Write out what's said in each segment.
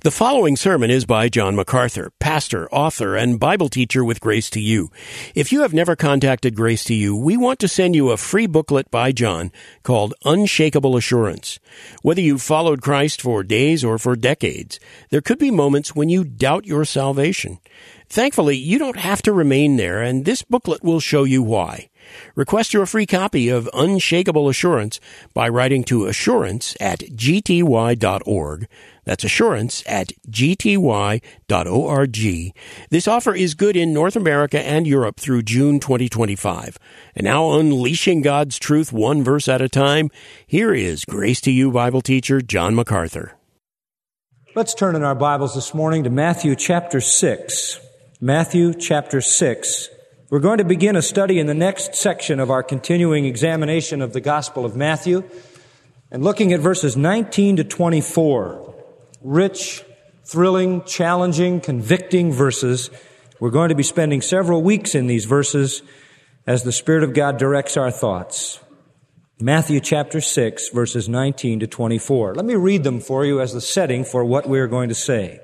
The following sermon is by John MacArthur, pastor, author, and Bible teacher with Grace to You. If you have never contacted Grace to You, we want to send you a free booklet by John called Unshakable Assurance. Whether you've followed Christ for days or for decades, there could be moments when you doubt your salvation. Thankfully, you don't have to remain there, and this booklet will show you why. Request your free copy of Unshakable Assurance by writing to assurance@gty.org. That's assurance@gty.org. This offer is good in North America and Europe through June 2025. And now, unleashing God's truth one verse at a time, here is Grace to You Bible teacher John MacArthur. Let's turn in our Bibles this morning to Matthew chapter 6. Matthew chapter 6. We're going to begin a study in the next section of our continuing examination of the Gospel of Matthew and looking at verses 19 to 24. Rich, thrilling, challenging, convicting verses. We're going to be spending several weeks in these verses as the Spirit of God directs our thoughts. Matthew chapter 6, verses 19 to 24. Let me read them for you as the setting for what we're going to say.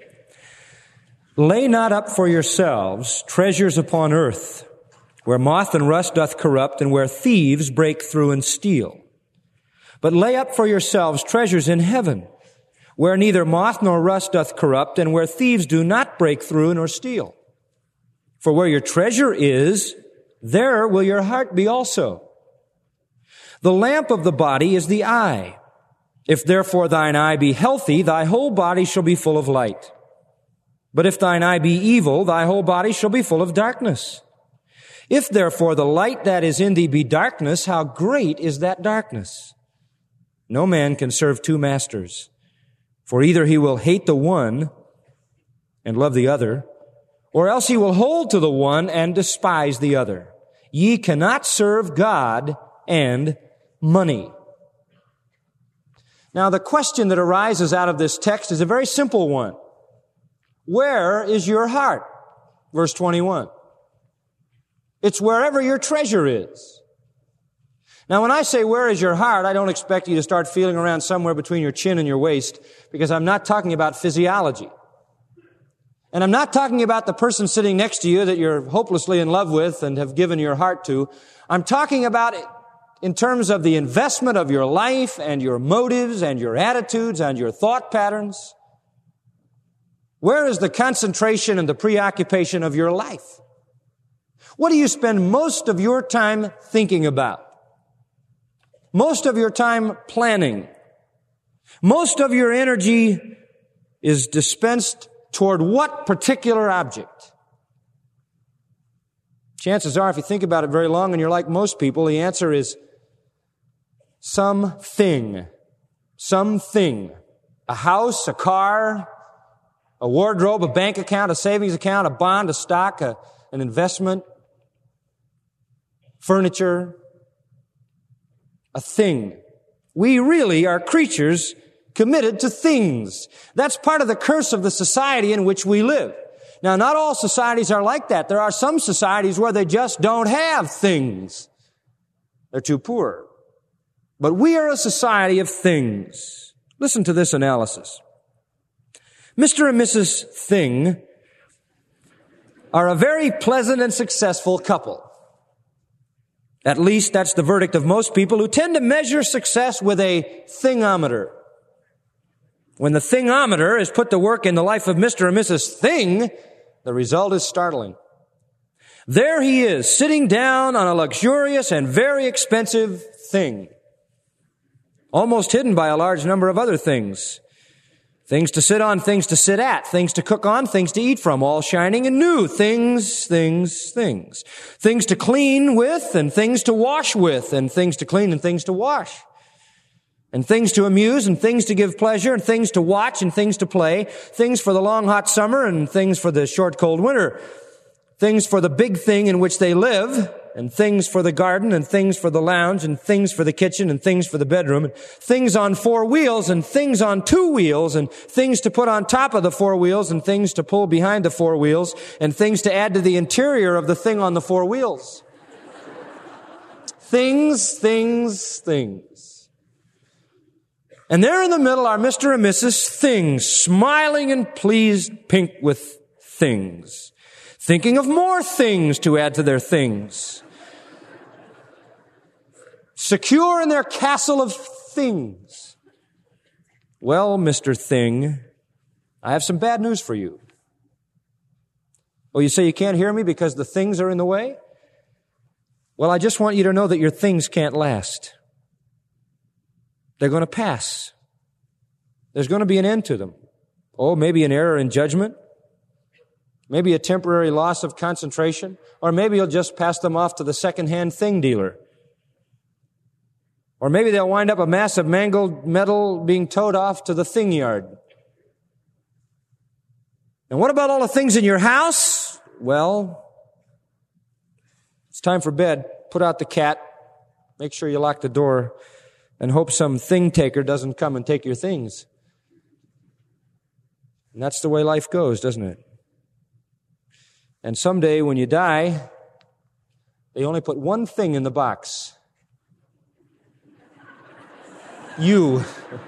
Lay not up for yourselves treasures upon earth, where moth and rust doth corrupt, and where thieves break through and steal. But lay up for yourselves treasures in heaven, where neither moth nor rust doth corrupt, and where thieves do not break through nor steal. For where your treasure is, there will your heart be also. The lamp of the body is the eye. If therefore thine eye be healthy, thy whole body shall be full of light. But if thine eye be evil, thy whole body shall be full of darkness. If therefore the light that is in thee be darkness, how great is that darkness? No man can serve two masters, for either he will hate the one and love the other, or else he will hold to the one and despise the other. Ye cannot serve God and money. Now, the question that arises out of this text is a very simple one. Where is your heart? Verse 21. It's wherever your treasure is. Now, when I say where is your heart, I don't expect you to start feeling around somewhere between your chin and your waist, because I'm not talking about physiology. And I'm not talking about the person sitting next to you that you're hopelessly in love with and have given your heart to. I'm talking about it in terms of the investment of your life and your motives and your attitudes and your thought patterns. Where is the concentration and the preoccupation of your life? What do you spend most of your time thinking about? Most of your time planning? Most of your energy is dispensed toward what particular object? Chances are, if you think about it very long and you're like most people, the answer is something. Something. A house, a car, a wardrobe, a bank account, a savings account, a bond, a stock, an investment, furniture, a thing. We really are creatures committed to things. That's part of the curse of the society in which we live. Now, not all societies are like that. There are some societies where they just don't have things. They're too poor. But we are a society of things. Listen to this analysis. Mr. and Mrs. Thing are a very pleasant and successful couple. At least that's the verdict of most people who tend to measure success with a thingometer. When the thingometer is put to work in the life of Mr. and Mrs. Thing, the result is startling. There he is, sitting down on a luxurious and very expensive thing, almost hidden by a large number of other things. Things to sit on, things to sit at, things to cook on, things to eat from, all shining and new. Things. Things to clean with, and things to wash with, and things to clean and things to wash. And things to amuse, and things to give pleasure, and things to watch, and things to play. Things for the long hot summer, and things for the short cold winter. Things for the big thing in which they live, and things for the garden, and things for the lounge, and things for the kitchen, and things for the bedroom, and things on 4 wheels, and things on 2 wheels, and things to put on top of the 4 wheels, and things to pull behind the 4 wheels, and things to add to the interior of the thing on the 4 wheels. Things. And there in the middle are Mr. and Mrs. Things, smiling and pleased pink with things, thinking of more things to add to their things, secure in their castle of things. Well, Mr. Thing, I have some bad news for you. Oh, you say you can't hear me because the things are in the way? Well, I just want you to know that your things can't last. They're going to pass. There's going to be an end to them. Oh, maybe an error in judgment. Maybe a temporary loss of concentration. Or maybe you'll just pass them off to the second-hand thing dealer. Or maybe they'll wind up a mass of mangled metal being towed off to the thing yard. And what about all the things in your house? Well, it's time for bed. Put out the cat. Make sure you lock the door and hope some thing taker doesn't come and take your things. And that's the way life goes, doesn't it? And someday when you die, they only put one thing in the box. You.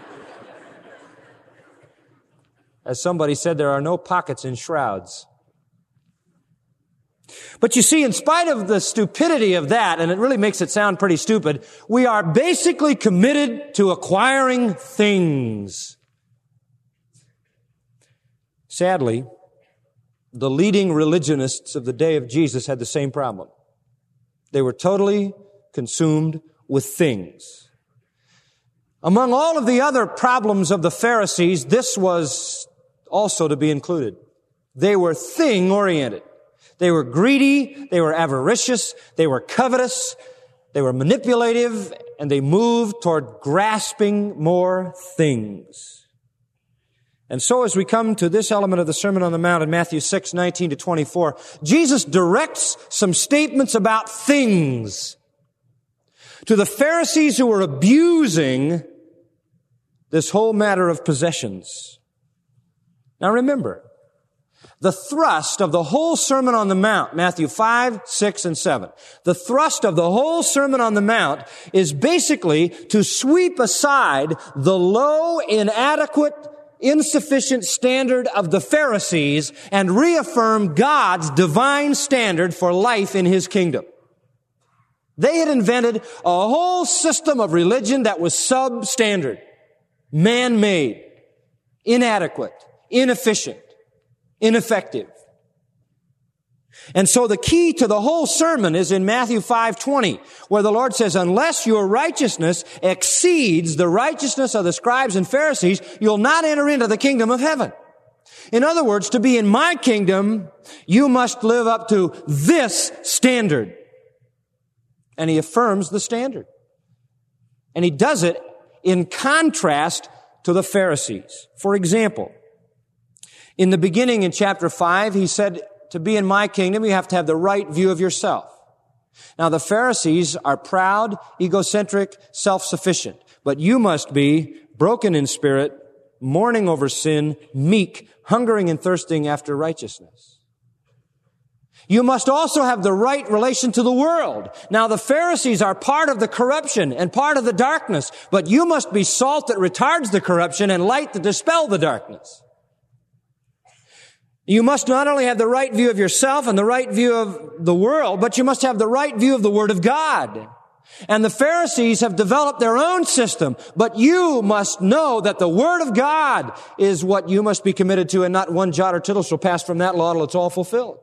As somebody said, there are no pockets in shrouds. But you see, in spite of the stupidity of that, and it really makes it sound pretty stupid, we are basically committed to acquiring things. Sadly, the leading religionists of the day of Jesus had the same problem. They were totally consumed with things. Among all of the other problems of the Pharisees, this was also to be included. They were thing-oriented. They were greedy, they were avaricious, they were covetous, they were manipulative, and they moved toward grasping more things. And so as we come to this element of the Sermon on the Mount in Matthew 6:19-24, Jesus directs some statements about things to the Pharisees who were abusing this whole matter of possessions. Now remember, the thrust of the whole Sermon on the Mount, Matthew 5, 6, and 7, the thrust of the whole Sermon on the Mount is basically to sweep aside the low, inadequate, insufficient standard of the Pharisees and reaffirm God's divine standard for life in His kingdom. They had invented a whole system of religion that was substandard, man-made, inadequate, inefficient, ineffective. And so the key to the whole sermon is in Matthew 5:20, where the Lord says, unless your righteousness exceeds the righteousness of the scribes and Pharisees, you'll not enter into the kingdom of heaven. In other words, to be in my kingdom, you must live up to this standard. And He affirms the standard. And He does it in contrast to the Pharisees. For example, in the beginning in chapter 5, He said, to be in my kingdom, you have to have the right view of yourself. Now, the Pharisees are proud, egocentric, self-sufficient. But you must be broken in spirit, mourning over sin, meek, hungering and thirsting after righteousness. You must also have the right relation to the world. Now, the Pharisees are part of the corruption and part of the darkness, but you must be salt that retards the corruption and light that dispel the darkness. You must not only have the right view of yourself and the right view of the world, but you must have the right view of the Word of God. And the Pharisees have developed their own system, but you must know that the Word of God is what you must be committed to, and not one jot or tittle shall pass from that law till it's all fulfilled.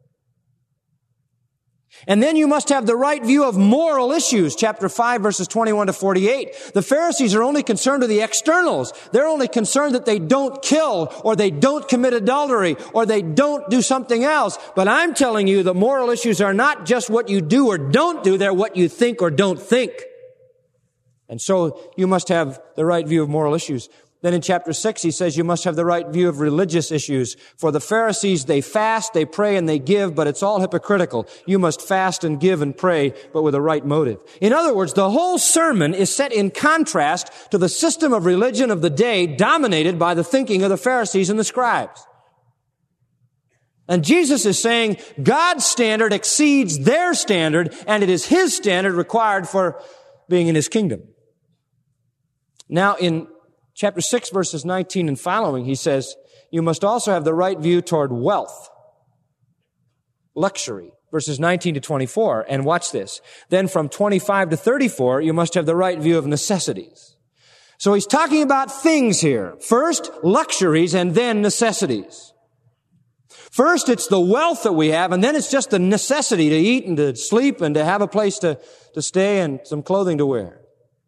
And then you must have the right view of moral issues, chapter 5, verses 21-48. The Pharisees are only concerned with the externals. They're only concerned that they don't kill, or they don't commit adultery, or they don't do something else. But I'm telling you, the moral issues are not just what you do or don't do, they're what you think or don't think. And so you must have the right view of moral issues. Then in chapter 6, he says you must have the right view of religious issues. For the Pharisees, they fast, they pray, and they give, but it's all hypocritical. You must fast and give and pray, but with a right motive. In other words, the whole sermon is set in contrast to the system of religion of the day dominated by the thinking of the Pharisees and the scribes. And Jesus is saying God's standard exceeds their standard, and it is His standard required for being in His kingdom. Now, in Chapter 6, verses 19 and following, he says, you must also have the right view toward wealth, luxury, verses 19 to 24. And watch this. Then from 25 to 34, you must have the right view of necessities. So he's talking about things here. First, luxuries, and then necessities. First, it's the wealth that we have, and then it's just the necessity to eat and to sleep and to have a place to stay and some clothing to wear.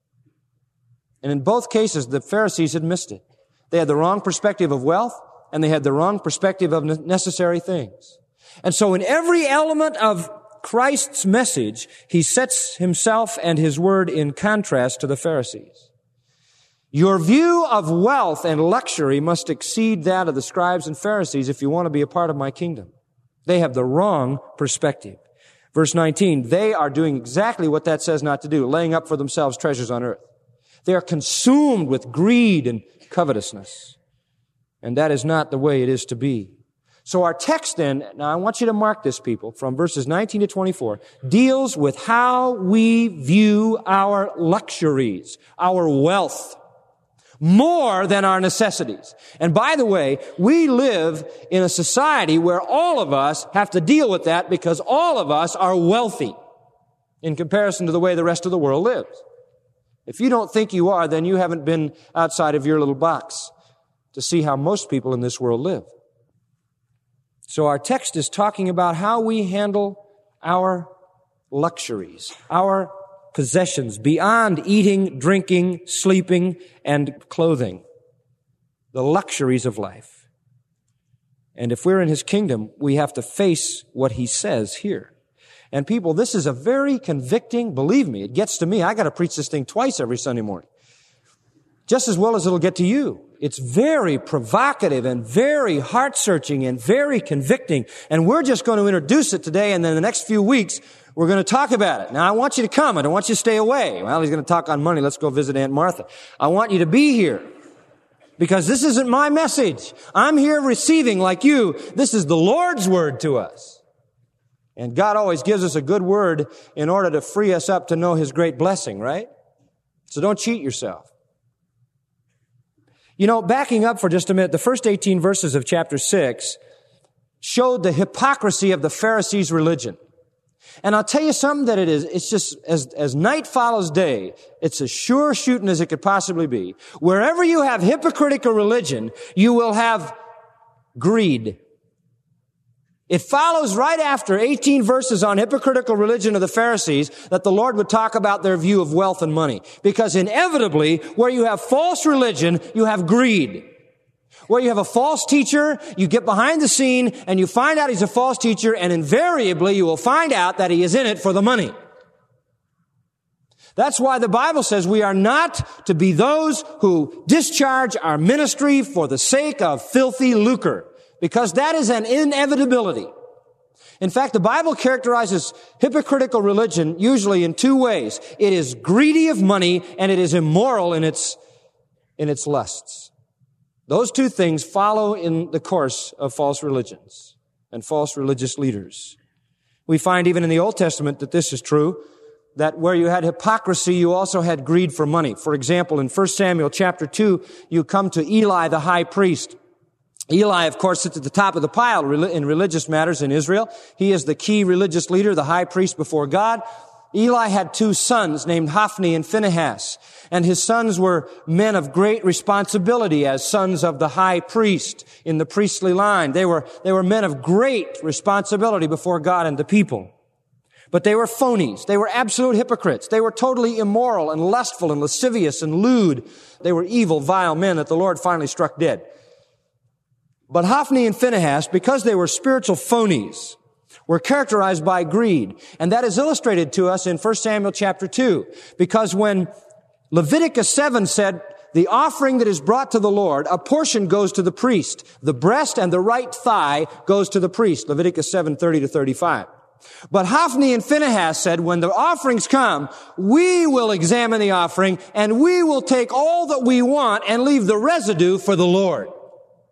And in both cases, the Pharisees had missed it. They had the wrong perspective of wealth, and they had the wrong perspective of necessary things. And so in every element of Christ's message, he sets himself and his word in contrast to the Pharisees. Your view of wealth and luxury must exceed that of the scribes and Pharisees if you want to be a part of my kingdom. They have the wrong perspective. Verse 19, they are doing exactly what that says not to do, laying up for themselves treasures on earth. They are consumed with greed and covetousness. And that is not the way it is to be. So our text then, now I want you to mark this, people, from verses 19 to 24, deals with how we view our luxuries, our wealth, more than our necessities. And by the way, we live in a society where all of us have to deal with that because all of us are wealthy in comparison to the way the rest of the world lives. If you don't think you are, then you haven't been outside of your little box to see how most people in this world live. So our text is talking about how we handle our luxuries, our possessions, beyond eating, drinking, sleeping, and clothing. The luxuries of life. And if we're in his kingdom, we have to face what he says here. And people, this is a very convicting, believe me, it gets to me. I got to preach this thing twice every Sunday morning. Just as well as it'll get to you. It's very provocative and very heart-searching and very convicting. And we're just going to introduce it today, and then the next few weeks, we're going to talk about it. Now, I want you to come. I don't want you to stay away. Well, he's going to talk on money. Let's go visit Aunt Martha. I want you to be here. Because this isn't my message. I'm here receiving like you. This is the Lord's word to us. And God always gives us a good word in order to free us up to know his great blessing, right? So don't cheat yourself. You know, backing up for just a minute, the first 18 verses of chapter 6 showed the hypocrisy of the Pharisees' religion. And I'll tell you something that it is. It's just, as night follows day, it's as sure shooting as it could possibly be. Wherever you have hypocritical religion, you will have greed. It follows right after 18 verses on hypocritical religion of the Pharisees that the Lord would talk about their view of wealth and money. Because inevitably, where you have false religion, you have greed. Where you have a false teacher, you get behind the scene and you find out he's a false teacher, and invariably you will find out that he is in it for the money. That's why the Bible says we are not to be those who discharge our ministry for the sake of filthy lucre. Because that is an inevitability. In fact, the Bible characterizes hypocritical religion usually in two ways. It is greedy of money and it is immoral in its lusts. Those two things follow in the course of false religions and false religious leaders. We find even in the Old Testament that this is true, that where you had hypocrisy, you also had greed for money. For example, in 1 Samuel chapter 2, you come to Eli the high priest. Eli, of course, sits at the top of the pile in religious matters in Israel. He is the key religious leader, the high priest before God. Eli had two sons named Hophni and Phinehas, and his sons were men of great responsibility as sons of the high priest in the priestly line. They were men of great responsibility before God and the people. But they were phonies. They were absolute hypocrites. They were totally immoral and lustful and lascivious and lewd. They were evil, vile men that the Lord finally struck dead. But Hophni and Phinehas, because they were spiritual phonies, were characterized by greed. And that is illustrated to us in 1 Samuel chapter 2. Because when Leviticus 7 said, the offering that is brought to the Lord, a portion goes to the priest. The breast and the right thigh goes to the priest. Leviticus 7:30 to 35. But Hophni and Phinehas said, when the offerings come, we will examine the offering and we will take all that we want and leave the residue for the Lord.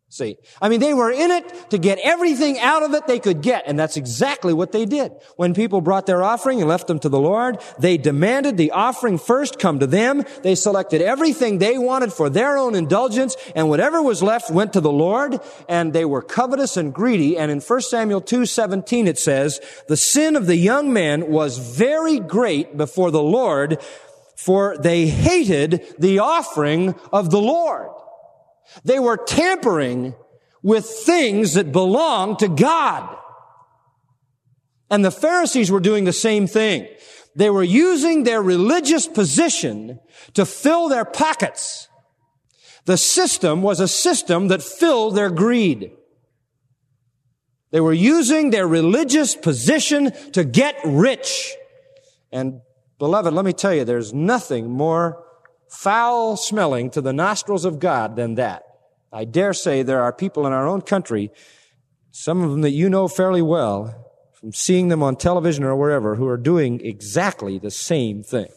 See, I mean, they were in it to get everything out of it they could get, and that's exactly what they did. When people brought their offering and left them to the Lord, they demanded the offering first come to them. They selected everything they wanted for their own indulgence, and whatever was left went to the Lord, and they were covetous and greedy. And in 1 Samuel 2:17 it says, the sin of the young men was very great before the Lord, for they hated the offering of the Lord. They were tampering with things that belonged to God. And the Pharisees were doing the same thing. They were using their religious position to fill their pockets. The system was a system that filled their greed. They were using their religious position to get rich. And beloved, let me tell you, there's nothing more foul-smelling to the nostrils of God than that. I dare say there are people in our own country, some of them that you know fairly well, from seeing them on television or wherever, who are doing exactly the same thing.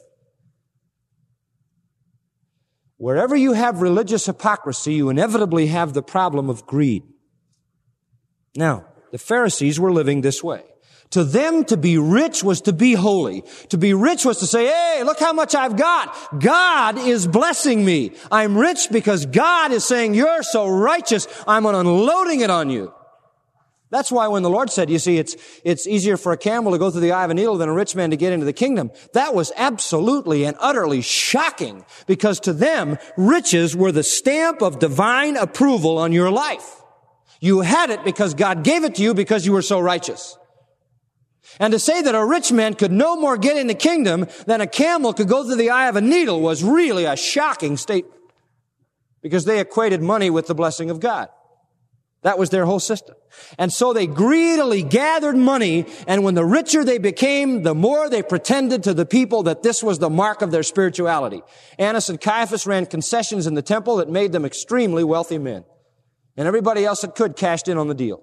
Wherever you have religious hypocrisy, you inevitably have the problem of greed. Now, the Pharisees were living this way. To them, to be rich was to be holy. To be rich was to say, hey, look how much I've got. God is blessing me. I'm rich because God is saying, you're so righteous, I'm unloading it on you. That's why when the Lord said, you see, it's easier for a camel to go through the eye of a needle than a rich man to get into the kingdom. That was absolutely and utterly shocking, because to them, riches were the stamp of divine approval on your life. You had it because God gave it to you because you were so righteous. And to say that a rich man could no more get in the kingdom than a camel could go through the eye of a needle was really a shocking statement, because they equated money with the blessing of God. That was their whole system. And so they greedily gathered money, and when the richer they became, the more they pretended to the people that this was the mark of their spirituality. Annas and Caiaphas ran concessions in the temple that made them extremely wealthy men. And everybody else that could cashed in on the deal.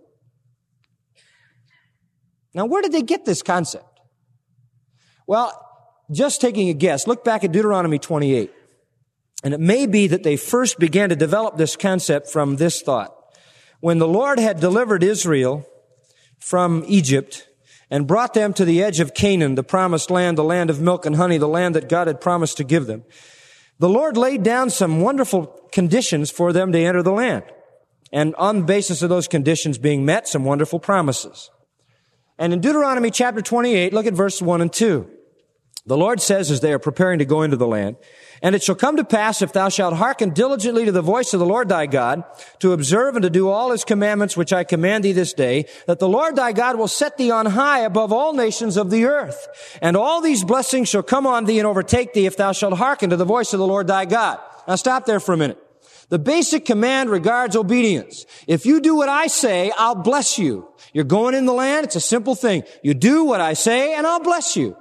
Now, where did they get this concept? Well, just taking a guess, look back at Deuteronomy 28. And it may be that they first began to develop this concept from this thought. When the Lord had delivered Israel from Egypt and brought them to the edge of Canaan, the promised land, the land of milk and honey, the land that God had promised to give them, the Lord laid down some wonderful conditions for them to enter the land. And on the basis of those conditions being met, some wonderful promises. And in Deuteronomy chapter 28, look at verse 1 and 2. The Lord says, as they are preparing to go into the land, and it shall come to pass, if thou shalt hearken diligently to the voice of the Lord thy God, to observe and to do all his commandments which I command thee this day, that the Lord thy God will set thee on high above all nations of the earth. And all these blessings shall come on thee and overtake thee, if thou shalt hearken to the voice of the Lord thy God. Now stop there for a minute. The basic command regards obedience. If you do what I say, I'll bless you. You're going in the land, it's a simple thing. You do what I say, and I'll bless you.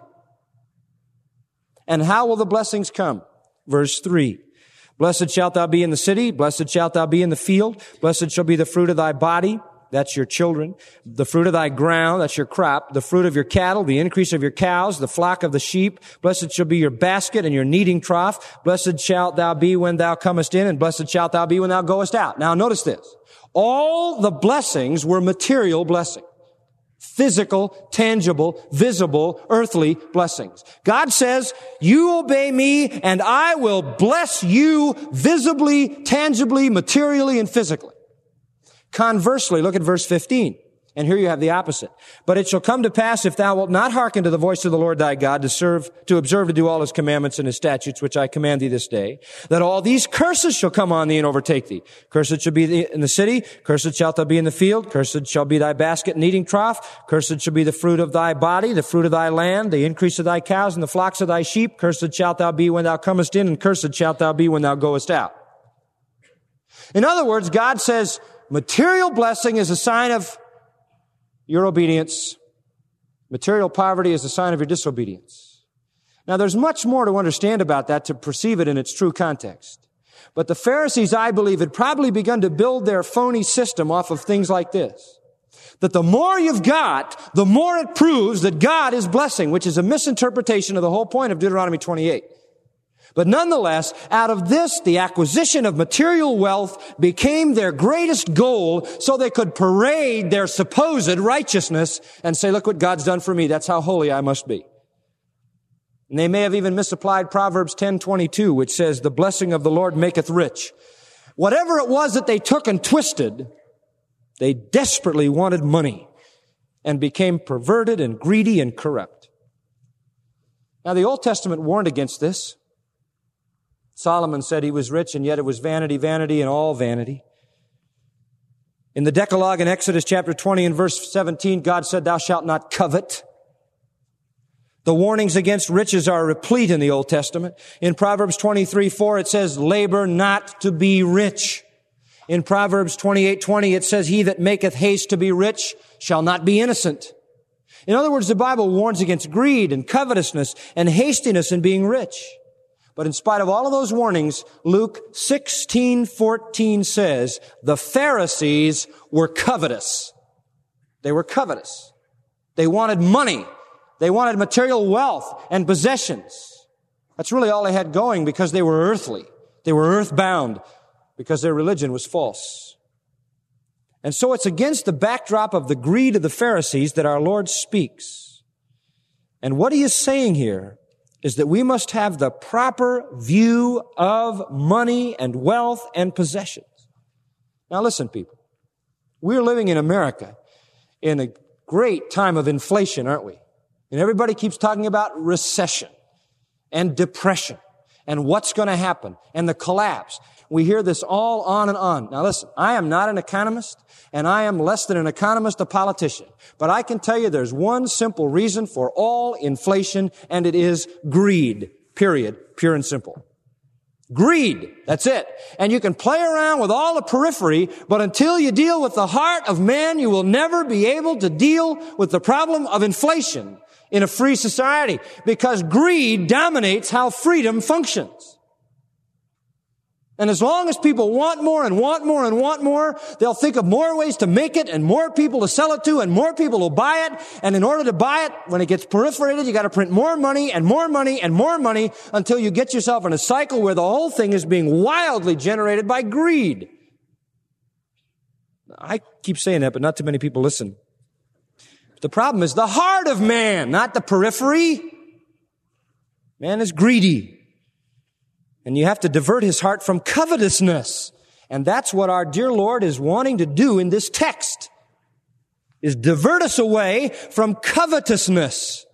And how will the blessings come? Verse 3. Blessed shalt thou be in the city, blessed shalt thou be in the field, blessed shall be the fruit of thy body, that's your children, the fruit of thy ground, that's your crop, the fruit of your cattle, the increase of your cows, the flock of the sheep. Blessed shall be your basket and your kneading trough. Blessed shalt thou be when thou comest in, and blessed shalt thou be when thou goest out. Now notice this. All the blessings were material blessings. Physical, tangible, visible, earthly blessings. God says, you obey me and I will bless you visibly, tangibly, materially, and physically. Conversely, look at verse 15. And here you have the opposite. But it shall come to pass, if thou wilt not hearken to the voice of the Lord thy God, to observe to do all his commandments and his statutes, which I command thee this day, that all these curses shall come on thee and overtake thee. Cursed shall be in the city, cursed shalt thou be in the field, cursed shall be thy basket and kneading trough, cursed shall be the fruit of thy body, the fruit of thy land, the increase of thy cows and the flocks of thy sheep, cursed shalt thou be when thou comest in, and cursed shalt thou be when thou goest out. In other words, God says, material blessing is a sign of your obedience. Material poverty is a sign of your disobedience. Now, there's much more to understand about that to perceive it in its true context. But the Pharisees, I believe, had probably begun to build their phony system off of things like this. That the more you've got, the more it proves that God is blessing, which is a misinterpretation of the whole point of Deuteronomy 28. But nonetheless, out of this, the acquisition of material wealth became their greatest goal, so they could parade their supposed righteousness and say, look what God's done for me. That's how holy I must be. And they may have even misapplied Proverbs 10:22, which says, the blessing of the Lord maketh rich. Whatever it was that they took and twisted, they desperately wanted money and became perverted and greedy and corrupt. Now, the Old Testament warned against this. Solomon said he was rich, and yet it was vanity, vanity, and all vanity. In the Decalogue in Exodus chapter 20 and verse 17, God said, thou shalt not covet. The warnings against riches are replete in the Old Testament. In Proverbs 23:4, it says, labor not to be rich. In Proverbs 28:20, it says, he that maketh haste to be rich shall not be innocent. In other words, the Bible warns against greed and covetousness and hastiness in being rich. But in spite of all of those warnings, Luke 16:14 says, the Pharisees were covetous. They were covetous. They wanted money. They wanted material wealth and possessions. That's really all they had going because they were earthly. They were earthbound because their religion was false. And so it's against the backdrop of the greed of the Pharisees that our Lord speaks. And what he is saying here is that we must have the proper view of money and wealth and possessions. Now listen, people. We're living in America in a great time of inflation, aren't we? And everybody keeps talking about recession and depression and what's going to happen and the collapse. We hear this all on and on. Now listen, I am not an economist, and I am less than an economist, a politician. But I can tell you there's one simple reason for all inflation, and it is greed. Period. Pure and simple. Greed. That's it. And you can play around with all the periphery, but until you deal with the heart of man, you will never be able to deal with the problem of inflation in a free society, because greed dominates how freedom functions. And as long as people want more and want more and want more, they'll think of more ways to make it and more people to sell it to and more people will buy it. And in order to buy it, when it gets proliferated, you got to print more money and more money and more money until you get yourself in a cycle where the whole thing is being wildly generated by greed. I keep saying that, but not too many people listen. The problem is the heart of man, not the periphery. Man is greedy. And you have to divert his heart from covetousness. And that's what our dear Lord is wanting to do in this text, is divert us away from covetousness.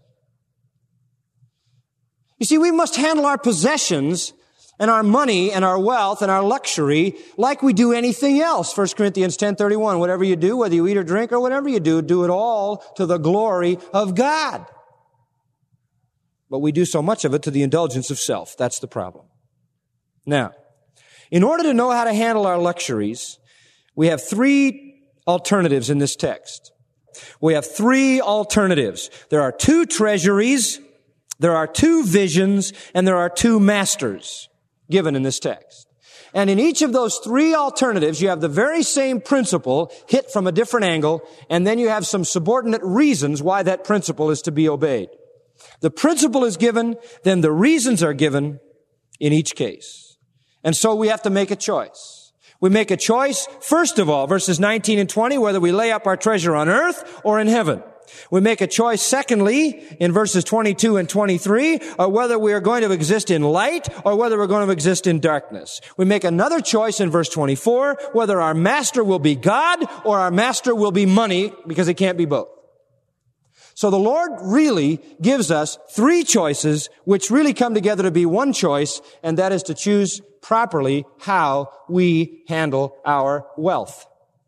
You see, we must handle our possessions and our money and our wealth and our luxury like we do anything else. 1 Corinthians 10:31, whatever you do, whether you eat or drink or whatever you do, do it all to the glory of God. But we do so much of it to the indulgence of self. That's the problem. Now, in order to know how to handle our luxuries, we have three alternatives in this text. We have three alternatives. There are two treasuries, there are two visions, and there are two masters given in this text. And in each of those three alternatives, you have the very same principle hit from a different angle, and then you have some subordinate reasons why that principle is to be obeyed. The principle is given, then the reasons are given in each case. And so we have to make a choice. We make a choice, first of all, verses 19 and 20, whether we lay up our treasure on earth or in heaven. We make a choice, secondly, in verses 22 and 23, whether we are going to exist in light or whether we're going to exist in darkness. We make another choice in verse 24, whether our master will be God or our master will be money, because it can't be both. So the Lord really gives us three choices which really come together to be one choice, and that is to choose properly how we handle our wealth.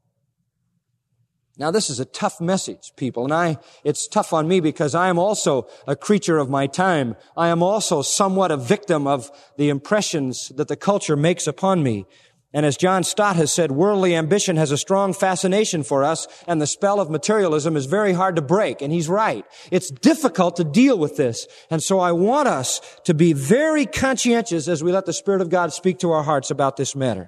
Now this is a tough message, people, and it's tough on me because I am also a creature of my time. I am also somewhat a victim of the impressions that the culture makes upon me. And as John Stott has said, worldly ambition has a strong fascination for us, and the spell of materialism is very hard to break. And he's right. It's difficult to deal with this. And so I want us to be very conscientious as we let the Spirit of God speak to our hearts about this matter.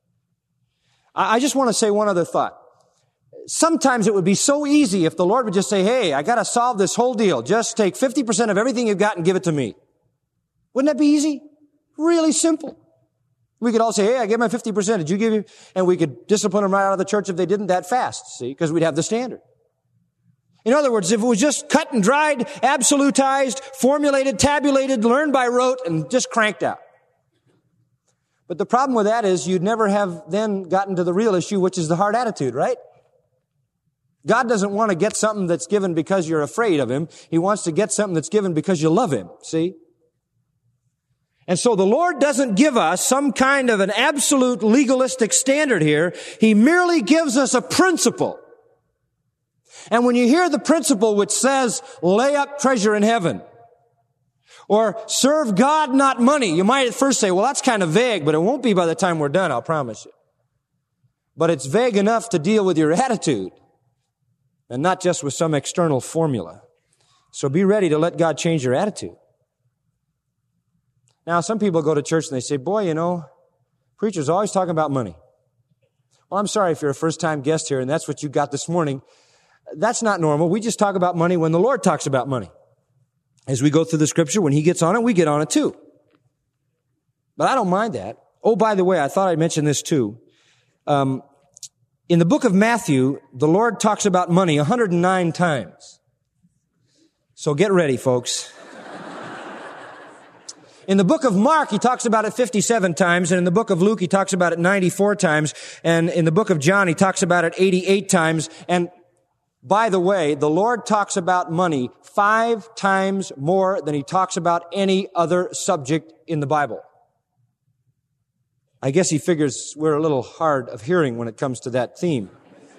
I just want to say one other thought. Sometimes it would be so easy if the Lord would just say, hey, I got to solve this whole deal. Just take 50% of everything you've got and give it to me. Wouldn't that be easy? Really simple. We could all say, hey, I gave my 50%. Did you give you? And we could discipline them right out of the church if they didn't that fast, see, because we'd have the standard. In other words, if it was just cut and dried, absolutized, formulated, tabulated, learned by rote, and just cranked out. But the problem with that is you'd never have then gotten to the real issue, which is the heart attitude, right? God doesn't want to get something that's given because you're afraid of Him. He wants to get something that's given because you love Him, see? And so the Lord doesn't give us some kind of an absolute legalistic standard here. He merely gives us a principle. And when you hear the principle which says, lay up treasure in heaven, or serve God, not money, you might at first say, well, that's kind of vague, but it won't be by the time we're done, I'll promise you. But it's vague enough to deal with your attitude, and not just with some external formula. So be ready to let God change your attitude. Now, some people go to church and they say, boy, you know, preachers always talking about money. Well, I'm sorry if you're a first-time guest here and that's what you got this morning. That's not normal. We just talk about money when the Lord talks about money. As we go through the Scripture, when He gets on it, we get on it too. But I don't mind that. Oh, by the way, I thought I'd mention this too. In the book of Matthew, the Lord talks about money 109 times. So get ready, folks. In the book of Mark, He talks about it 57 times, and in the book of Luke, He talks about it 94 times, and in the book of John, He talks about it 88 times, and by the way, the Lord talks about money 5 times more than He talks about any other subject in the Bible. I guess He figures we're a little hard of hearing when it comes to that theme.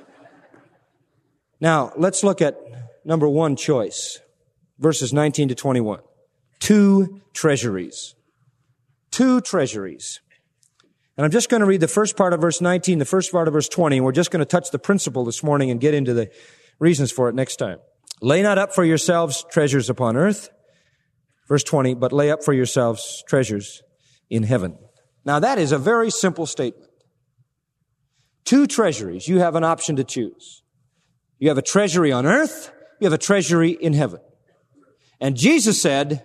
Now, let's look at number 1 choice, verses 19 to 21. 2 treasuries. 2 treasuries. And I'm just going to read the first part of verse 19, the first part of verse 20, and we're just going to touch the principle this morning and get into the reasons for it next time. Lay not up for yourselves treasures upon earth. Verse 20, but lay up for yourselves treasures in heaven. Now that is a very simple statement. 2 treasuries. You have an option to choose. You have a treasury on earth. You have a treasury in heaven. And Jesus said,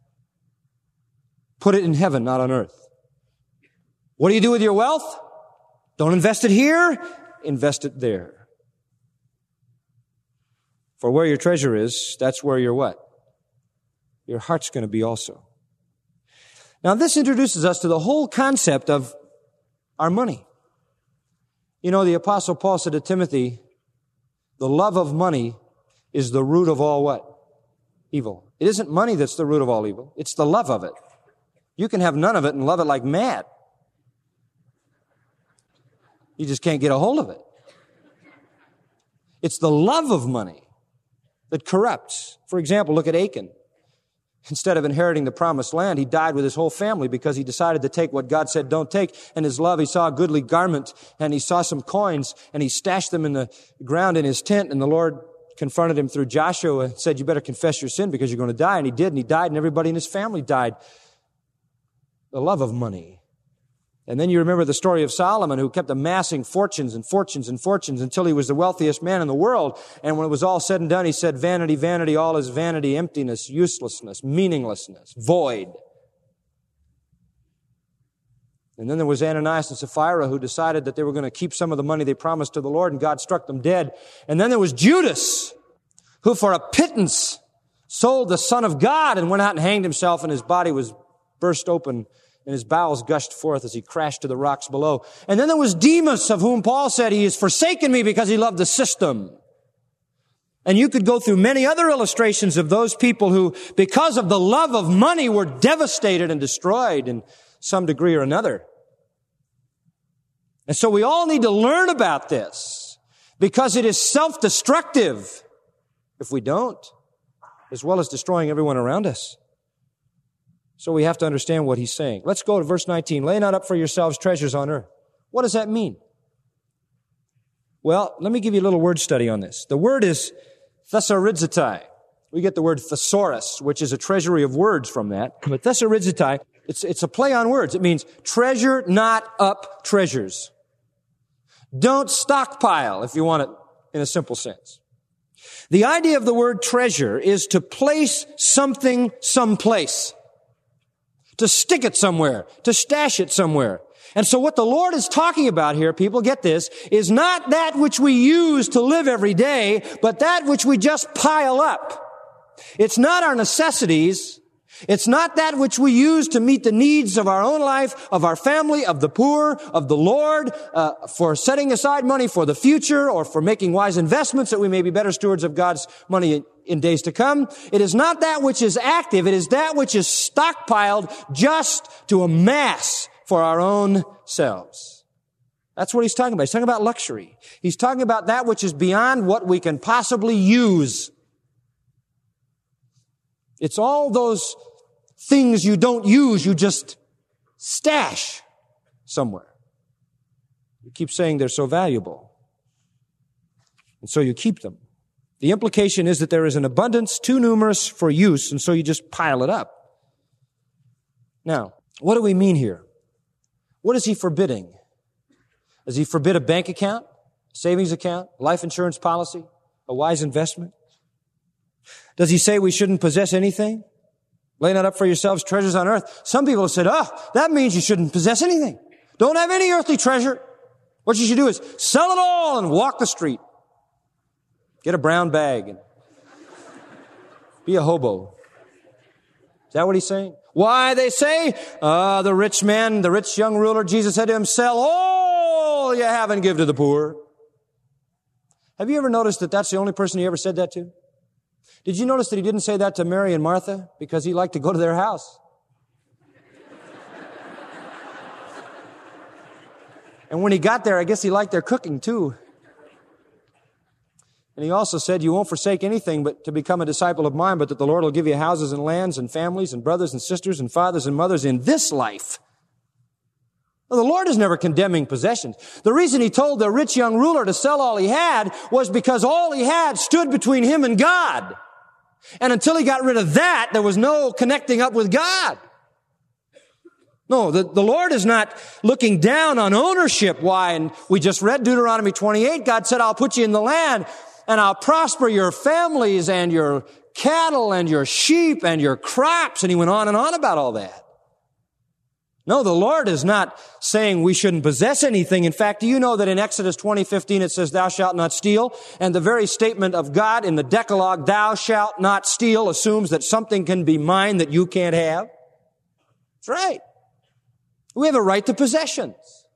put it in heaven, not on earth. What do you do with your wealth? Don't invest it here. Invest it there. For where your treasure is, that's where your what? Your heart's going to be also. Now this introduces us to the whole concept of our money. You know, the Apostle Paul said to Timothy, the love of money is the root of all what? Evil. It isn't money that's the root of all evil. It's the love of it. You can have none of it and love it like mad. You just can't get a hold of it. It's the love of money that corrupts. For example, look at Achan. Instead of inheriting the promised land, he died with his whole family because he decided to take what God said don't take. And his love, he saw a goodly garment and he saw some coins and he stashed them in the ground in his tent. And the Lord confronted him through Joshua and said, you better confess your sin because you're going to die. And he did, and he died, and everybody in his family died. The love of money. And then you remember the story of Solomon, who kept amassing fortunes and fortunes and fortunes until he was the wealthiest man in the world. And when it was all said and done, he said, vanity, vanity, all is vanity, emptiness, uselessness, meaninglessness, void. And then there was Ananias and Sapphira, who decided that they were going to keep some of the money they promised to the Lord, and God struck them dead. And then there was Judas, who for a pittance sold the Son of God and went out and hanged himself, and his body was burst open and his bowels gushed forth as he crashed to the rocks below. And then there was Demas, of whom Paul said he has forsaken me because he loved the system. And you could go through many other illustrations of those people who, because of the love of money, were devastated and destroyed in some degree or another. And so we all need to learn about this because it is self-destructive if we don't, as well as destroying everyone around us. So we have to understand what he's saying. Let's go to verse 19. Lay not up for yourselves treasures on earth. What does that mean? Well, let me give you a little word study on this. The word is thesaurizomai. We get the word thesaurus, which is a treasury of words from that. But thesaurizomai, it's a play on words. It means treasure not up treasures. Don't stockpile, if you want it in a simple sense. The idea of the word treasure is to place something someplace. to stick it somewhere, to stash it somewhere. And so what the Lord is talking about here, people, get this, is not that which we use to live every day, but that which we just pile up. It's not our necessities. It's not that which we use to meet the needs of our own life, of our family, of the poor, of the Lord, for setting aside money for the future or for making wise investments that we may be better stewards of God's money in days to come. It is not that which is active. It is that which is stockpiled just to amass for our own selves. That's what he's talking about. He's talking about luxury. He's talking about that which is beyond what we can possibly use. It's all those things you don't use, you just stash somewhere. You keep saying they're so valuable. And so you keep them. The implication is that there is an abundance too numerous for use, and so you just pile it up. Now, what do we mean here? What is he forbidding? Does he forbid a bank account, savings account, life insurance policy, a wise investment? Does he say we shouldn't possess anything? Lay not up for yourselves treasures on earth. Some people have said, that means you shouldn't possess anything. Don't have any earthly treasure. What you should do is sell it all and walk the street. Get a brown bag and be a hobo. Is that what he's saying? Why, they say, the rich man, the rich young ruler, Jesus said to him, sell all you have and give to the poor. Have you ever noticed that that's the only person he ever said that to? Did you notice that he didn't say that to Mary and Martha? Because he liked to go to their house. And when he got there, I guess he liked their cooking too. And he also said, you won't forsake anything but to become a disciple of mine, but that the Lord will give you houses and lands and families and brothers and sisters and fathers and mothers in this life. Well, the Lord is never condemning possessions. The reason he told the rich young ruler to sell all he had was because all he had stood between him and God. And until he got rid of that, there was no connecting up with God. No, the Lord is not looking down on ownership. Why? And we just read Deuteronomy 28. God said, I'll put you in the land and I'll prosper your families and your cattle and your sheep and your crops. And he went on and on about all that. No, the Lord is not saying we shouldn't possess anything. In fact, do you know that in Exodus 20:15 it says, thou shalt not steal? And the very statement of God in the Decalogue, thou shalt not steal, assumes that something can be mine that you can't have. That's right. We have a right to possessions.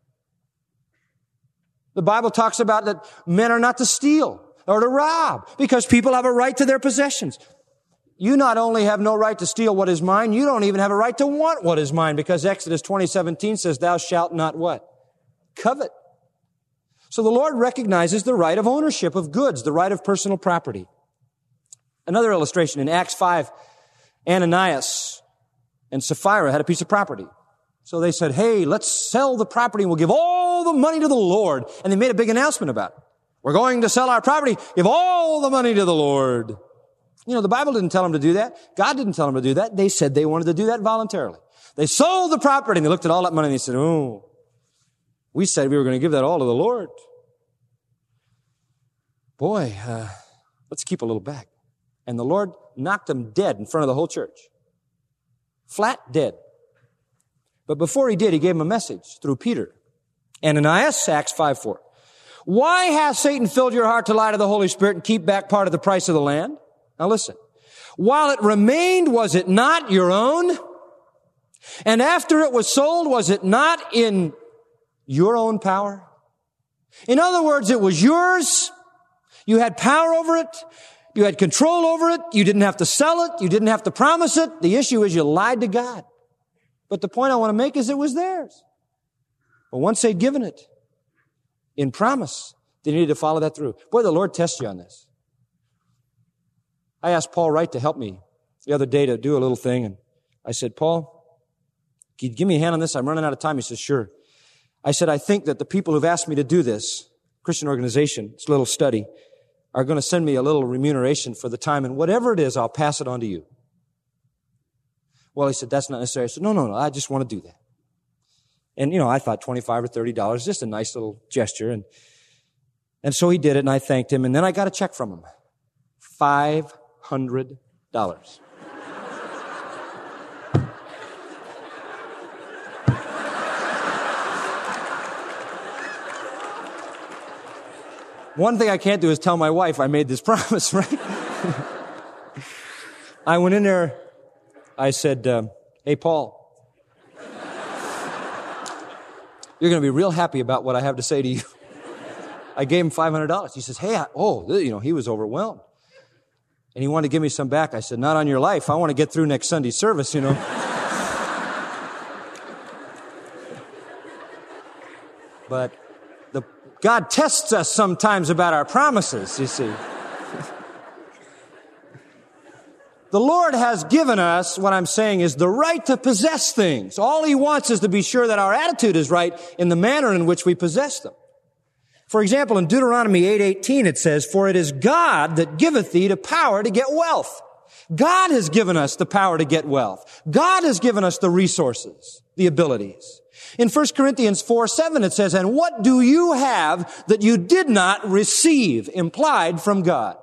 The Bible talks about that men are not to steal or to rob because people have a right to their possessions. You not only have no right to steal what is mine, you don't even have a right to want what is mine because Exodus 20:17 says, thou shalt not what? Covet. So the Lord recognizes the right of ownership of goods, the right of personal property. Another illustration in Acts 5, Ananias and Sapphira had a piece of property. So they said, hey, let's sell the property and we'll give all the money to the Lord. And they made a big announcement about it. We're going to sell our property, give all the money to the Lord. You know, the Bible didn't tell them to do that. God didn't tell them to do that. They said they wanted to do that voluntarily. They sold the property and they looked at all that money and they said, we said we were going to give that all to the Lord. Boy, let's keep a little back. And the Lord knocked them dead in front of the whole church. Flat dead. But before he did, he gave them a message through Peter. Ananias, Acts 5:4. Why hath Satan filled your heart to lie to the Holy Spirit and keep back part of the price of the land? Now listen. While it remained, was it not your own? And after it was sold, was it not in your own power? In other words, it was yours. You had power over it. You had control over it. You didn't have to sell it. You didn't have to promise it. The issue is you lied to God. But the point I want to make is it was theirs. But once they'd given it in promise, they needed to follow that through. Boy, the Lord tests you on this. I asked Paul Wright to help me the other day to do a little thing. And I said, Paul, can you give me a hand on this? I'm running out of time. He says, sure. I said, I think that the people who've asked me to do this, Christian organization, this little study, are going to send me a little remuneration for the time. And whatever it is, I'll pass it on to you. Well, he said, that's not necessary. I said, no, I just want to do that. And, you know, I thought $25 or $30, just a nice little gesture. And so he did it, and I thanked him. And then I got a check from him. $500. One thing I can't do is tell my wife I made this promise, right? I went in there, I said, hey, Paul, you're going to be real happy about what I have to say to you. I gave him $500. He says, hey, he was overwhelmed. And he wanted to give me some back. I said, not on your life. I want to get through next Sunday's service, But God tests us sometimes about our promises, you see. The Lord has given us, what I'm saying is, the right to possess things. All He wants is to be sure that our attitude is right in the manner in which we possess them. For example, in Deuteronomy 8:18 it says, for it is God that giveth thee the power to get wealth. God has given us the power to get wealth. God has given us the resources, the abilities. In 1 Corinthians 4:7 it says, and what do you have that you did not receive, implied from God?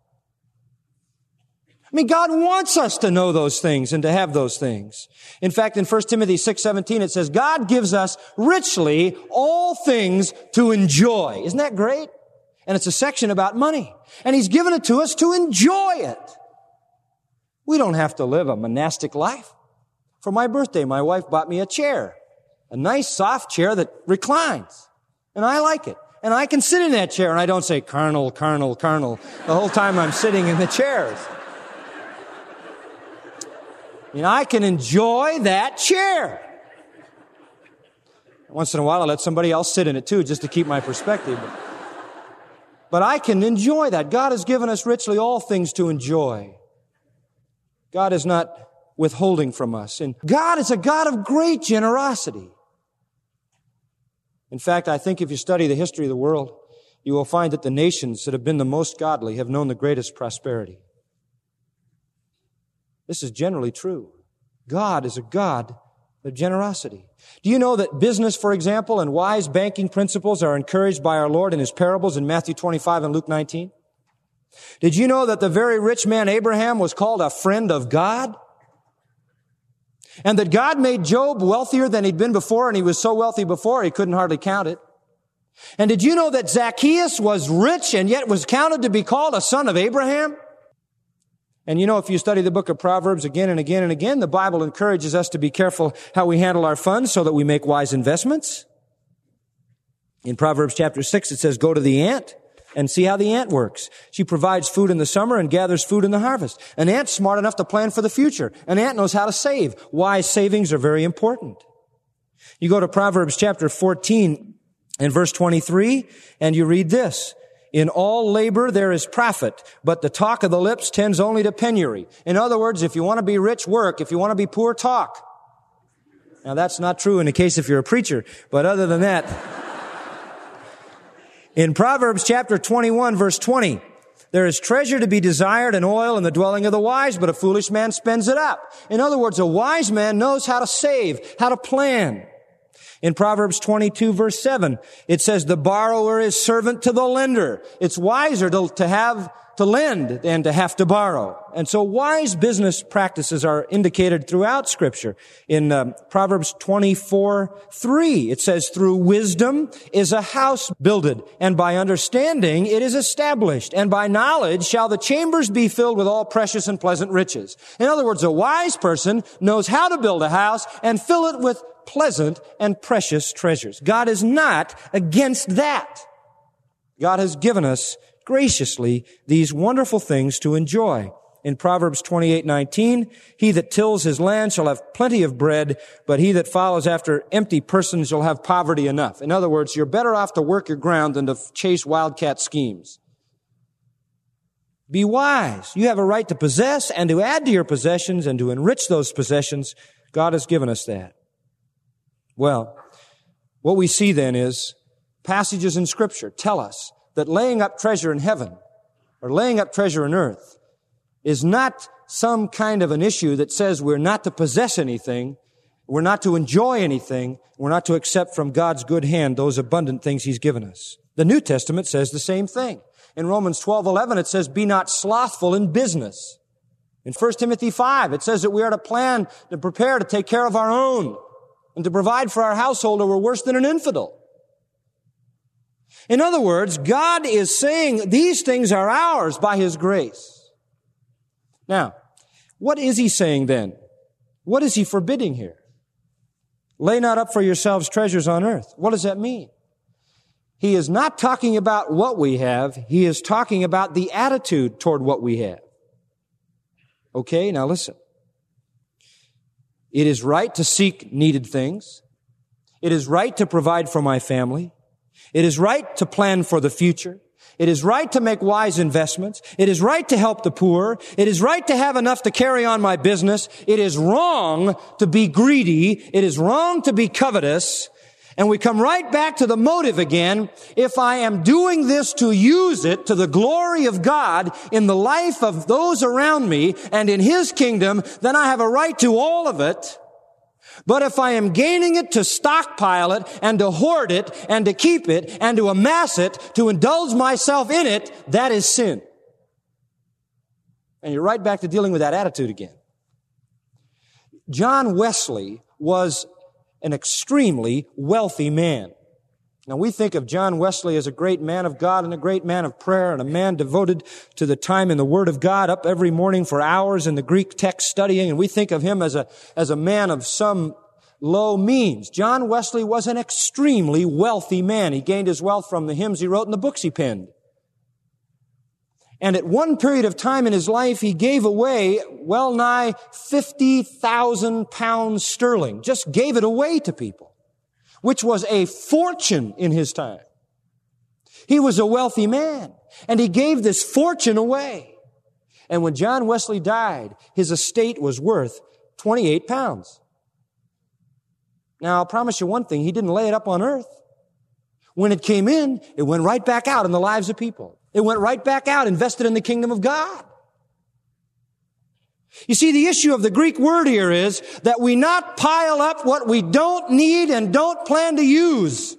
I mean, God wants us to know those things and to have those things. In fact, in 1 Timothy 6:17 it says, God gives us richly all things to enjoy. Isn't that great? And it's a section about money. And He's given it to us to enjoy it. We don't have to live a monastic life. For my birthday, my wife bought me a chair. A nice soft chair that reclines. And I like it. And I can sit in that chair and I don't say, carnal, carnal, carnal, the whole time I'm sitting in the chairs. I can enjoy that chair. Once in a while, I let somebody else sit in it too, just to keep my perspective. But I can enjoy that. God has given us richly all things to enjoy. God is not withholding from us. And God is a God of great generosity. In fact, I think if you study the history of the world, you will find that the nations that have been the most godly have known the greatest prosperity. This is generally true. God is a God of generosity. Do you know that business, for example, and wise banking principles are encouraged by our Lord in His parables in Matthew 25 and Luke 19? Did you know that the very rich man Abraham was called a friend of God? And that God made Job wealthier than he'd been before, and he was so wealthy before he couldn't hardly count it? And did you know that Zacchaeus was rich and yet was counted to be called a son of Abraham? And if you study the book of Proverbs again and again and again, the Bible encourages us to be careful how we handle our funds so that we make wise investments. In Proverbs chapter 6, it says, go to the ant and see how the ant works. She provides food in the summer and gathers food in the harvest. An ant's smart enough to plan for the future. An ant knows how to save. Wise savings are very important. You go to Proverbs chapter 14 and verse 23, and you read this. In all labor there is profit, but the talk of the lips tends only to penury. In other words, if you want to be rich, work. If you want to be poor, talk. Now that's not true in the case if you're a preacher, but other than that, in Proverbs chapter 21 verse 20, there is treasure to be desired and oil in the dwelling of the wise, but a foolish man spends it up. In other words, a wise man knows how to save, how to plan. In Proverbs 22 verse 7, it says, the borrower is servant to the lender. It's wiser to lend than to have to borrow. And so wise business practices are indicated throughout Scripture. In Proverbs 24:3, it says, through wisdom is a house builded, and by understanding it is established, and by knowledge shall the chambers be filled with all precious and pleasant riches. In other words, a wise person knows how to build a house and fill it with pleasant and precious treasures. God is not against that. God has given us graciously these wonderful things to enjoy. In Proverbs 28:19, he that tills his land shall have plenty of bread, but he that follows after empty persons shall have poverty enough. In other words, you're better off to work your ground than to chase wildcat schemes. Be wise. You have a right to possess and to add to your possessions and to enrich those possessions. God has given us that. Well, what we see then is passages in Scripture tell us that laying up treasure in heaven or laying up treasure in earth is not some kind of an issue that says we're not to possess anything, we're not to enjoy anything, we're not to accept from God's good hand those abundant things He's given us. The New Testament says the same thing. In Romans 12:11 it says, be not slothful in business. In 1 Timothy 5 it says that we are to plan, to prepare to take care of our own and to provide for our household, or we're worse than an infidel. In other words, God is saying these things are ours by His grace. Now, what is He saying then? What is He forbidding here? Lay not up for yourselves treasures on earth. What does that mean? He is not talking about what we have. He is talking about the attitude toward what we have. Okay, now listen. It is right to seek needed things. It is right to provide for my family. It is right to plan for the future. It is right to make wise investments. It is right to help the poor. It is right to have enough to carry on my business. It is wrong to be greedy. It is wrong to be covetous. And we come right back to the motive again. If I am doing this to use it to the glory of God in the life of those around me and in His kingdom, then I have a right to all of it. But if I am gaining it to stockpile it and to hoard it and to keep it and to amass it, to indulge myself in it, that is sin. And you're right back to dealing with that attitude again. John Wesley was an extremely wealthy man. Now, we think of John Wesley as a great man of God and a great man of prayer and a man devoted to the time in the Word of God, up every morning for hours in the Greek text studying, and we think of him as a man of some low means. John Wesley was an extremely wealthy man. He gained his wealth from the hymns he wrote and the books he penned. And at one period of time in his life, he gave away well nigh 50,000 pounds sterling. Just gave it away to people, which was a fortune in his time. He was a wealthy man, and he gave this fortune away. And when John Wesley died, his estate was worth 28 pounds. Now, I'll promise you one thing, he didn't lay it up on earth. When it came in, it went right back out in the lives of people. It went right back out, invested in the kingdom of God. You see, the issue of the Greek word here is that we not pile up what we don't need and don't plan to use.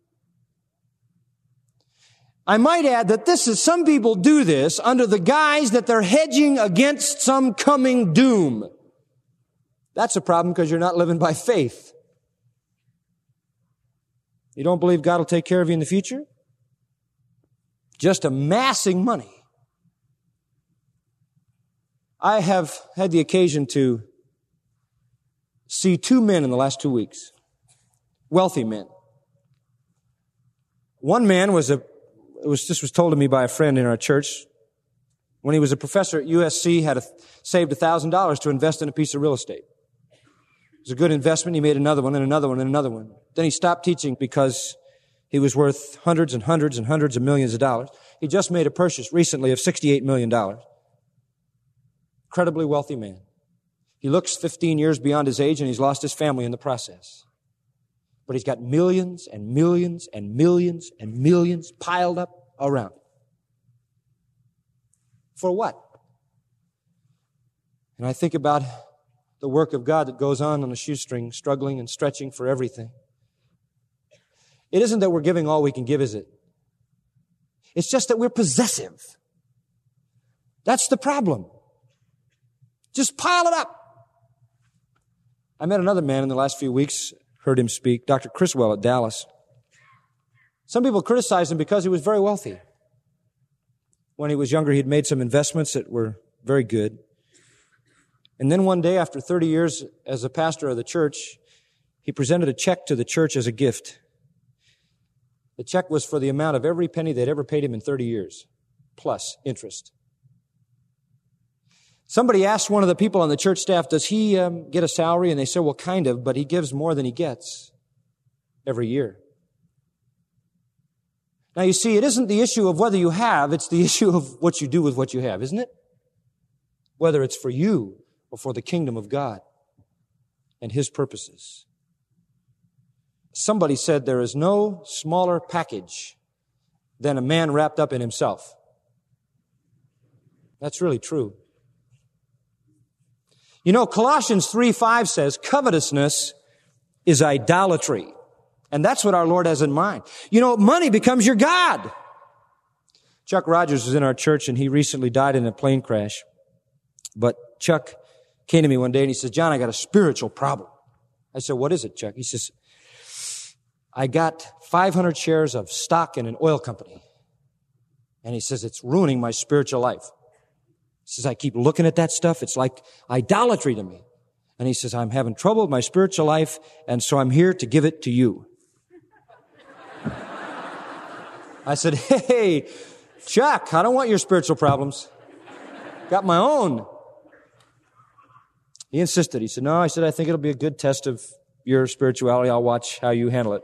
I might add that some people do this under the guise that they're hedging against some coming doom. That's a problem because you're not living by faith. You don't believe God will take care of you in the future? Just amassing money. I have had the occasion to see two men in the last 2 weeks. Wealthy men. One man this was told to me by a friend in our church. When he was a professor at USC, had saved $1,000 to invest in a piece of real estate. It was a good investment. He made another one and another one and another one. Then he stopped teaching because he was worth hundreds and hundreds and hundreds of millions of dollars. He just made a purchase recently of $68 million. Incredibly wealthy man. He looks 15 years beyond his age and he's lost his family in the process. But he's got millions and millions and millions and millions piled up around. For what? And I think about the work of God that goes on a shoestring, struggling and stretching for everything. It isn't that we're giving all we can give, is it? It's just that we're possessive. That's the problem. Just pile it up. I met another man in the last few weeks, heard him speak, Dr. Criswell at Dallas. Some people criticized him because he was very wealthy. When he was younger, he'd made some investments that were very good. And then one day, after 30 years as a pastor of the church, he presented a check to the church as a gift. The check was for the amount of every penny they'd ever paid him in 30 years, plus interest. Somebody asked one of the people on the church staff, does he get a salary? And they said, well, kind of, but he gives more than he gets every year. Now, you see, it isn't the issue of whether you have, it's the issue of what you do with what you have, isn't it? Whether it's for you or for the kingdom of God and His purposes. Somebody said there is no smaller package than a man wrapped up in himself. That's really true. You know, Colossians 3:5 says, covetousness is idolatry. And that's what our Lord has in mind. You know, money becomes your God. Chuck Rogers was in our church and he recently died in a plane crash. But Chuck came to me one day and he said, John, I got a spiritual problem. I said, what is it, Chuck? He says, I got 500 shares of stock in an oil company. And he says, it's ruining my spiritual life. He says, I keep looking at that stuff. It's like idolatry to me. And he says, I'm having trouble with my spiritual life, and so I'm here to give it to you. I said, hey, Chuck, I don't want your spiritual problems. Got my own. He insisted. He said, no, I said, I think it'll be a good test of your spirituality. I'll watch how you handle it.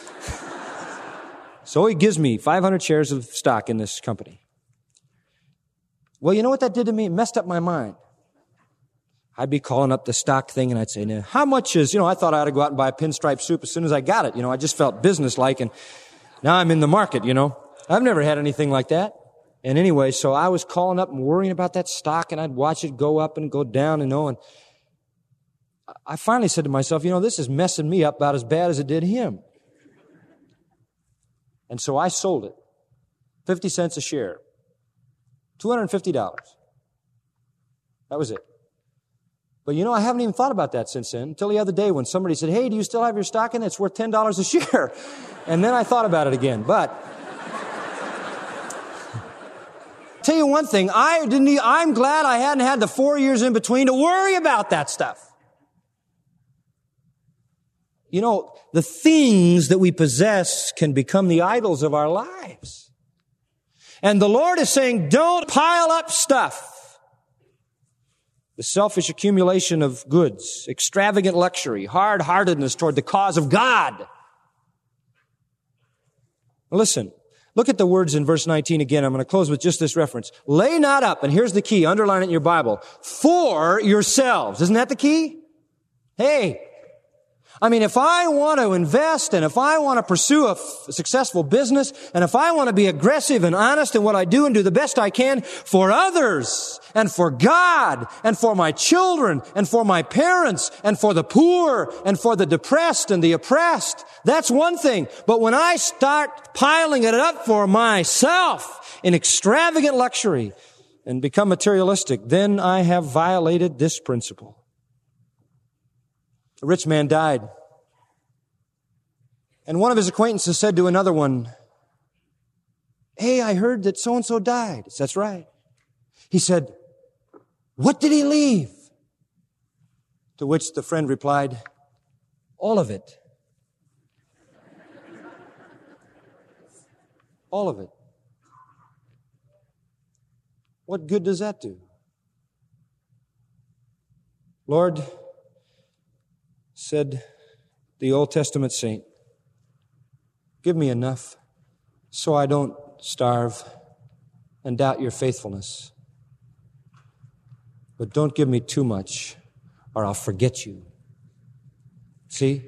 So he gives me 500 shares of stock in this company. Well, you know what that did to me? It messed up my mind. I'd be calling up the stock thing and I'd say, now, how much is, I thought I ought to go out and buy a pinstripe soup as soon as I got it. I just felt businesslike, and now I'm in the market, I've never had anything like that. And anyway, so I was calling up and worrying about that stock, and I'd watch it go up and go down, and I finally said to myself, this is messing me up about as bad as it did him. And so I sold it. 50 cents a share. $250. That was it. But I haven't even thought about that since then, until the other day when somebody said, hey, do you still have your stock in it? It's worth $10 a share. And then I thought about it again. But tell you one thing, I'm glad I hadn't had the 4 years in between to worry about that stuff. The things that we possess can become the idols of our lives. And the Lord is saying, don't pile up stuff. The selfish accumulation of goods, extravagant luxury, hard-heartedness toward the cause of God. Listen, look at the words in verse 19 again. I'm going to close with just this reference. Lay not up, and here's the key, underline it in your Bible, for yourselves. Isn't that the key? Hey, if I want to invest, and if I want to pursue a successful business, and if I want to be aggressive and honest in what I do and do the best I can for others, and for God, and for my children, and for my parents, and for the poor, and for the depressed and the oppressed, that's one thing. But when I start piling it up for myself in extravagant luxury and become materialistic, then I have violated this principle. A rich man died. And one of his acquaintances said to another one, hey, I heard that so-and-so died. That's right. He said, what did he leave? To which the friend replied, all of it. All of it. What good does that do? Lord, said the Old Testament saint, give me enough so I don't starve and doubt your faithfulness. But don't give me too much or I'll forget you. See?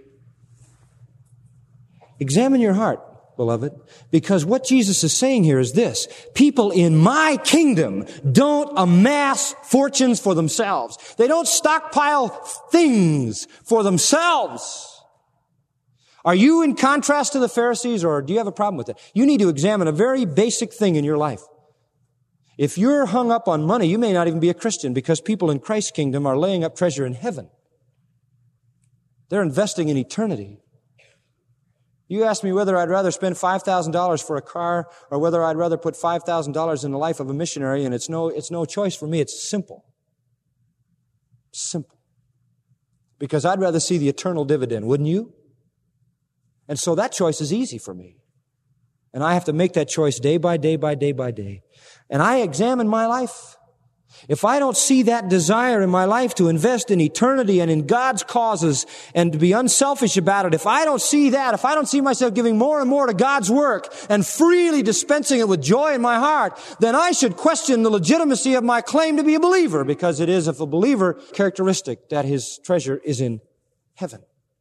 Examine your heart, beloved, because what Jesus is saying here is this. People in my kingdom don't amass fortunes for themselves. They don't stockpile things for themselves. Are you in contrast to the Pharisees, or do you have a problem with it? You need to examine a very basic thing in your life. If you're hung up on money, you may not even be a Christian, because people in Christ's kingdom are laying up treasure in heaven. They're investing in eternity. You ask me whether I'd rather spend $5,000 for a car or whether I'd rather put $5,000 in the life of a missionary, and it's no choice for me. It's simple. Simple. Because I'd rather see the eternal dividend, wouldn't you? And so that choice is easy for me. And I have to make that choice day by day by day by day. And I examine my life. If I don't see that desire in my life to invest in eternity and in God's causes and to be unselfish about it, if I don't see that, if I don't see myself giving more and more to God's work and freely dispensing it with joy in my heart, then I should question the legitimacy of my claim to be a believer, because it is of a believer characteristic that his treasure is in heaven.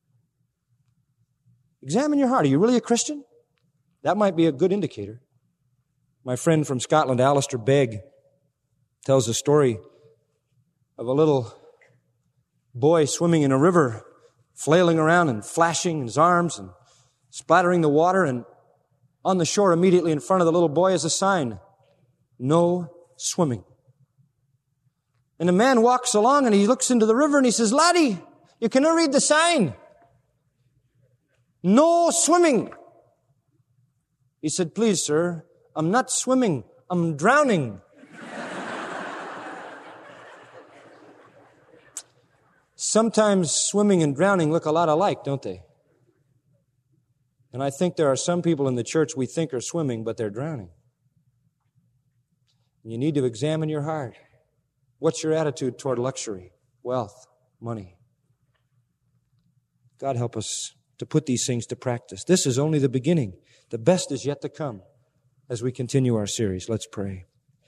Examine your heart. Are you really a Christian? That might be a good indicator. My friend from Scotland, Alistair Begg, tells a story of a little boy swimming in a river, flailing around and flashing his arms and splattering the water. And on the shore immediately in front of the little boy is a sign, no swimming. And a man walks along and he looks into the river and he says, laddie, you cannot read the sign. No swimming. He said, please, sir, I'm not swimming. I'm drowning. Sometimes swimming and drowning look a lot alike, don't they? And I think there are some people in the church we think are swimming, but they're drowning. You need to examine your heart. What's your attitude toward luxury, wealth, money? God help us to put these things to practice. This is only the beginning. The best is yet to come as we continue our series. Let's pray.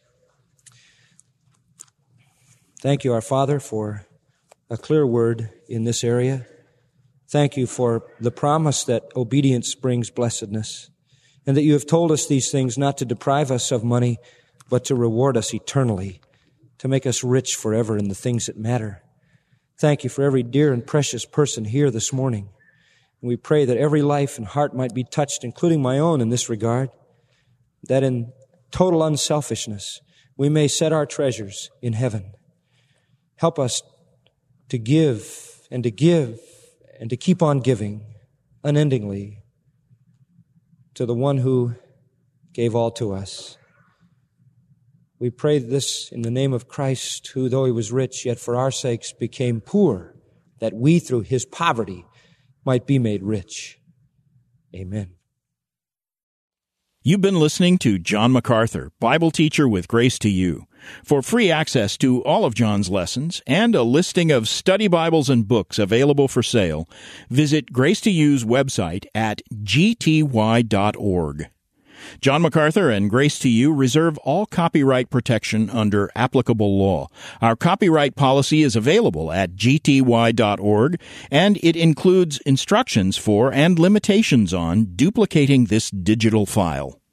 Thank you, our Father, for a clear word in this area. Thank you for the promise that obedience brings blessedness, and that you have told us these things not to deprive us of money, but to reward us eternally, to make us rich forever in the things that matter. Thank you for every dear and precious person here this morning. And we pray that every life and heart might be touched, including my own in this regard, that in total unselfishness we may set our treasures in heaven. Help us to give and to give and to keep on giving unendingly to the one who gave all to us. We pray this in the name of Christ, who, though he was rich, yet for our sakes became poor, that we through his poverty might be made rich. Amen. You've been listening to John MacArthur, Bible teacher with Grace to You. For free access to all of John's lessons and a listing of study Bibles and books available for sale, visit Grace to You's website at gty.org. John MacArthur and Grace to You reserve all copyright protection under applicable law. Our copyright policy is available at gty.org, and it includes instructions for and limitations on duplicating this digital file.